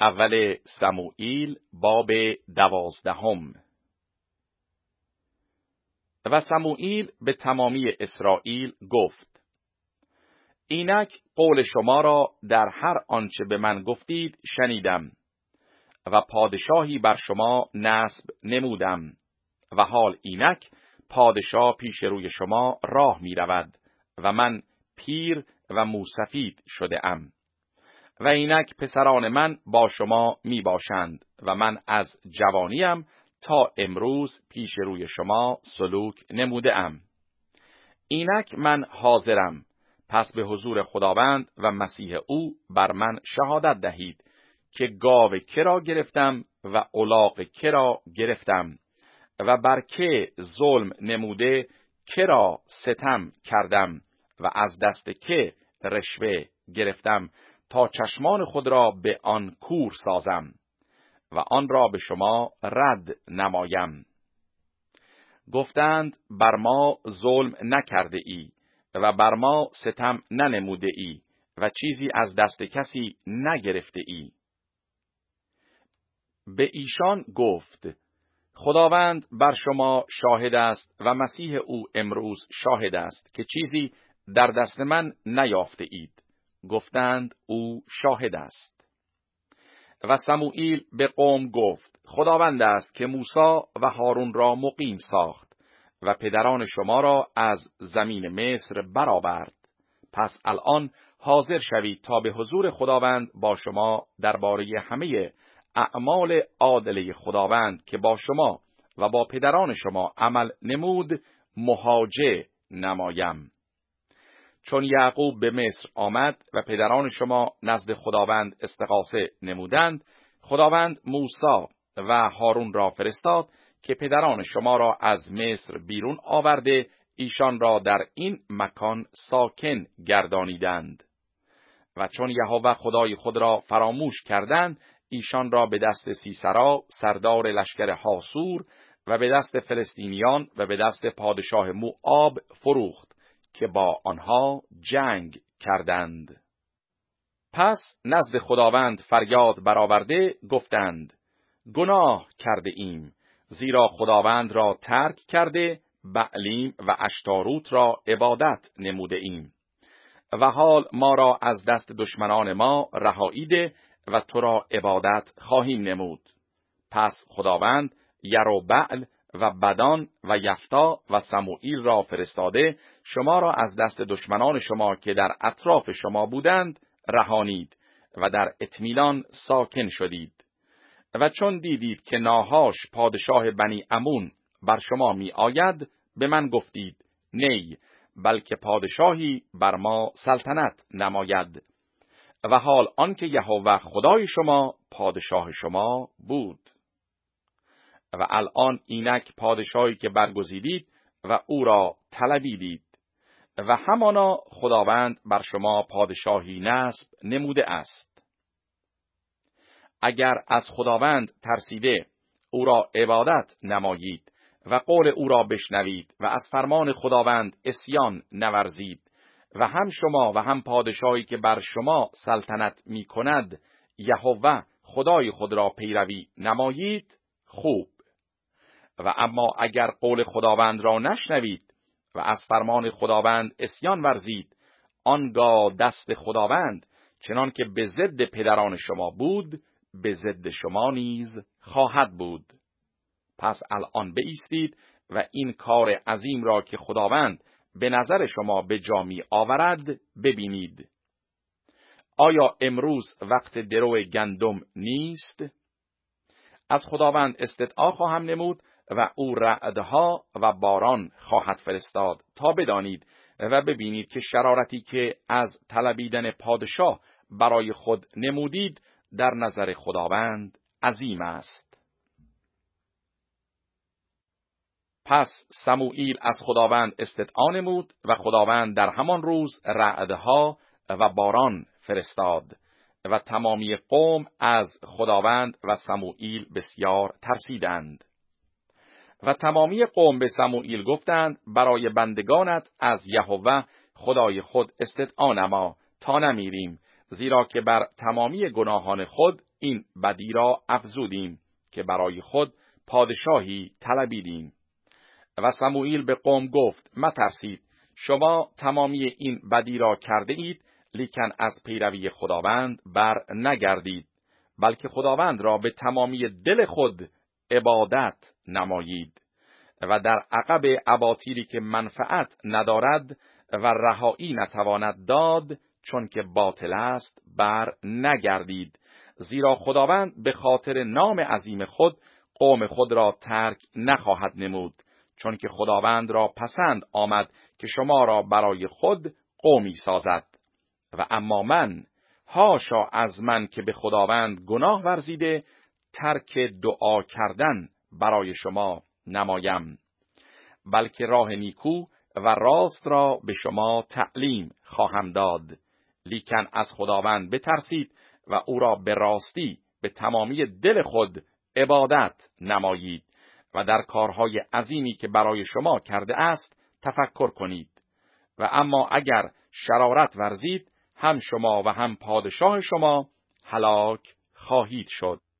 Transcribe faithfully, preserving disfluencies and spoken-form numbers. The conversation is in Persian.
اول سموئیل باب دوازدهم. و سموئیل به تمامی اسرائیل گفت: اینک قول شما را در هر آنچه به من گفتید شنیدم و پادشاهی بر شما نصب نمودم و حال اینک پادشاه پیش روی شما راه می رود و من پیر و موسفید شده ام و اینک پسران من با شما می باشند و من از جوانیم تا امروز پیش روی شما سلوک نموده ام. اینک من حاضرم، پس به حضور خداوند و مسیح او بر من شهادت دهید که گاو که را گرفتم و الاغ که را گرفتم و بر که ظلم نموده که را ستم کردم و از دست که رشوه گرفتم تا چشمان خود را به آن کور سازم و آن را به شما رد نمایم. گفتند بر ما ظلم نکرده ای و بر ما ستم ننموده ای و چیزی از دست کسی نگرفته ای. به ایشان گفت: خداوند بر شما شاهد است و مسیح او امروز شاهد است که چیزی در دست من نیافته اید. گفتند او شاهد است. و سموئیل به قوم گفت: خداوند است که موسی و هارون را مقیم ساخت و پدران شما را از زمین مصر برآورد. پس الان حاضر شوید تا به حضور خداوند با شما درباره همه اعمال عادله خداوند که با شما و با پدران شما عمل نمود محاجه نمایم. چون یعقوب به مصر آمد و پدران شما نزد خداوند استغاثه نمودند، خداوند موسی و هارون را فرستاد که پدران شما را از مصر بیرون آورده ایشان را در این مکان ساکن گردانیدند. و چون یهوه خدای خود را فراموش کردند، ایشان را به دست سیسرا سردار لشکر حاسور و به دست فلسطینیان و به دست پادشاه موآب فروخت که با آنها جنگ کردند. پس نزد خداوند فریاد برآورده گفتند: گناه کرده ایم، زیرا خداوند را ترک کرده بعلیم و اشتاروت را عبادت نموده ایم. و حال ما را از دست دشمنان ما رهایی ده و تو را عبادت خواهیم نمود. پس خداوند یروبعل و بدان و یفتا و سموئیل را فرستاده شما را از دست دشمنان شما که در اطراف شما بودند رهانید و در اطمینان ساکن شدید. و چون دیدید که ناهاش پادشاه بنی امون بر شما می آید، به من گفتید: نی، بلکه پادشاهی بر ما سلطنت نماید. و حال آنکه یهوه خدای شما پادشاه شما بود. و الان اینک پادشاهی که برگزیدید و او را طلبیدید و همانا خداوند بر شما پادشاهی نصب نموده است. اگر از خداوند ترسیده او را عبادت نمایید و قول او را بشنوید و از فرمان خداوند عصیان نورزید و هم شما و هم پادشاهی که بر شما سلطنت می کند یهوه خدای خود را پیروی نمایید، خوب. و اما اگر قول خداوند را نشنوید و از فرمان خداوند عصیان ورزید، آنگاه دست خداوند چنان که به ضد پدران شما بود به ضد شما نیز خواهد بود. پس الان بایستید و این کار عظیم را که خداوند به نظر شما به جا می آورد ببینید. آیا امروز وقت درو گندم نیست؟ از خداوند استدعا خواهم نمود و او رعدها و باران خواهد فرستاد تا بدانید و ببینید که شرارتی که از طلبیدن پادشاه برای خود نمودید در نظر خداوند عظیم است. پس سموئیل از خداوند استدعا نمود و خداوند در همان روز رعدها و باران فرستاد و تمامی قوم از خداوند و سموئیل بسیار ترسیدند. و تمامی قوم به سموئیل گفتند: برای بندگانت از یهوه خدای خود استدعا نما تا نمیریم، زیرا که بر تمامی گناهان خود این بدی را افزودیم که برای خود پادشاهی طلبیدیم. و سموئیل به قوم گفت: مترسید، شما تمامی این بدی را کرده اید، لیکن از پیروی خداوند بر نگردید، بلکه خداوند را به تمامی دل خود عبادت نمایید و در عقب اباطیلی که منفعت ندارد و رهایی نتواند داد، چون که باطل است، بر نگردید. زیرا خداوند به خاطر نام عظیم خود قوم خود را ترک نخواهد نمود، چون که خداوند را پسند آمد که شما را برای خود قومی سازد. و اما من، هاشا از من که به خداوند گناه ورزیده، ترک دعا کردن برای شما نمایم، بلکه راه نیکو و راست را به شما تعلیم خواهم داد. لیکن از خداوند بترسید و او را به راستی به تمامی دل خود عبادت نمایید و در کارهای عظیمی که برای شما کرده است تفکر کنید. و اما اگر شرارت ورزید، هم شما و هم پادشاه شما هلاک خواهید شد.